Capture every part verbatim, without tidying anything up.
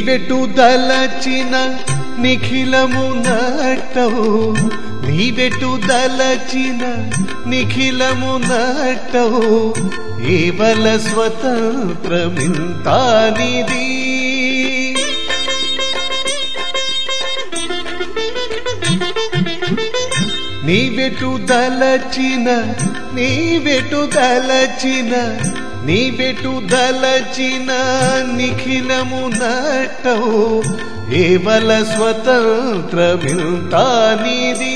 నీవెటు దలచిన నిఖిలము నట్టవు నీవెటు దలచిన నిఖిలము నట్టవు ఏవల స్వతంత్రమింతానిది నీవెటు దలచిన నీవెటు దలచిన నీవెటు దలచిన నిఖిలము నట్టవు ఏవల స్వతంత్రమింతానిది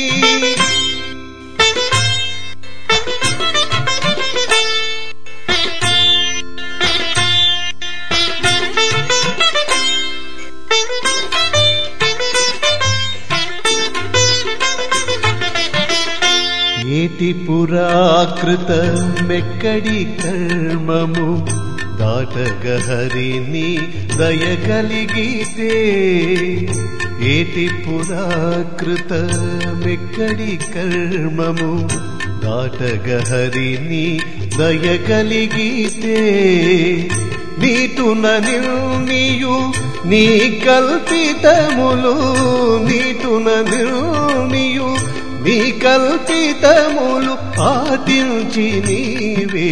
ఏటి పురాకృతమెక్కడి కర్మము దాటగహరిని దయగలిగితే ఏటి పురాకృతమెక్కడి కర్మము దాటగహరిని దయగలిగితే నీటున నిర్ణియు నీ కల్పితములు నీటున నిర్ణియు నీ కల్పితములు పాటించి నీవే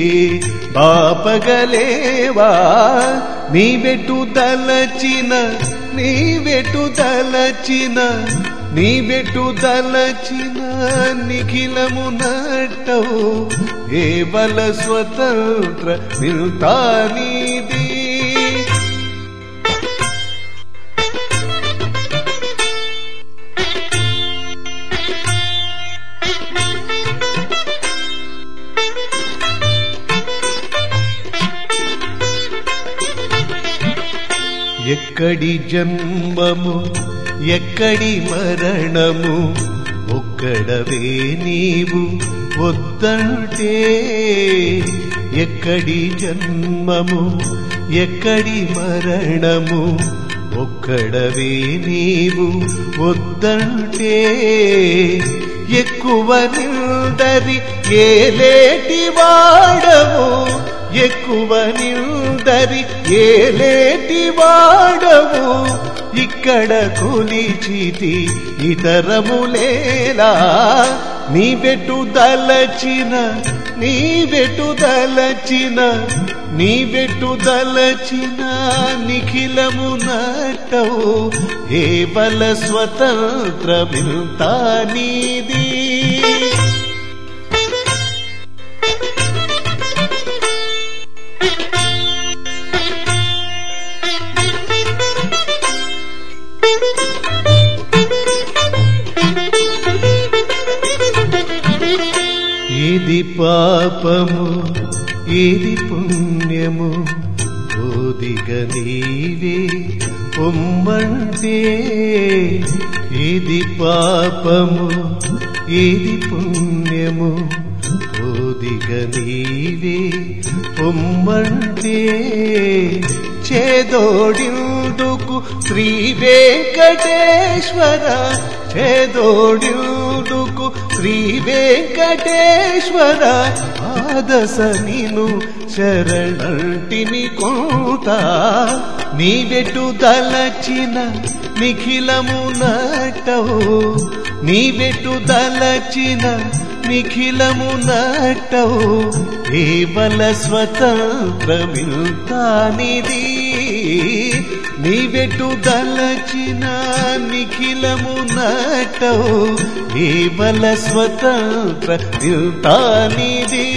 బాపగలేవా నీవెటు దలచిన నీవెటు దలచిన నీవెటు దలచిన నిఖిలము నట్టవు ఏవల స్వతంత్ర మిల్తానిది ఎక్కడి జన్మము ఎక్కడి మరణము ఒక్కడవే నీవు వద్దంటే ఎక్కడి జన్మము ఎక్కడి మరణము ఒక్కడవే నీవు వద్దంటే ఎక్కువ నిందరి ఏలేటి వాడవు ఎక్కువ నిందరి ఏలేటి వాడవు ఇక్కడ కొలిచితి ఇతరములేలా నీవెటు దలచిన నీవెటు దలచిన నీవెటు దలచిన నిఖిలము నట్టవు ఏవల స్వతంత్రమింతానిది ఏది పాపము ఏది పుణ్యము ఓదిగ నీవే పొమ్మంటే ఏది పాపము ఏది పుణ్యము ఓదిగ నీవే పొమ్మంటే చేదోడిందుకు శ్రీ వెంకటేశ్వర చేదోడిందుకు శ్రీ వెంకటేశ్వర ఆదస నిను శరణంటిని కొంత నీవెటు దలచిన నిఖిలము నట్టవు నీవెటు దలచిన నిఖిలము నట్టవు ఏవల స్వతంత్రమింతానిది నీవెటు దలచిన నిఖిలము నట్టవు ఏవల స్వతంత్రమింతానిది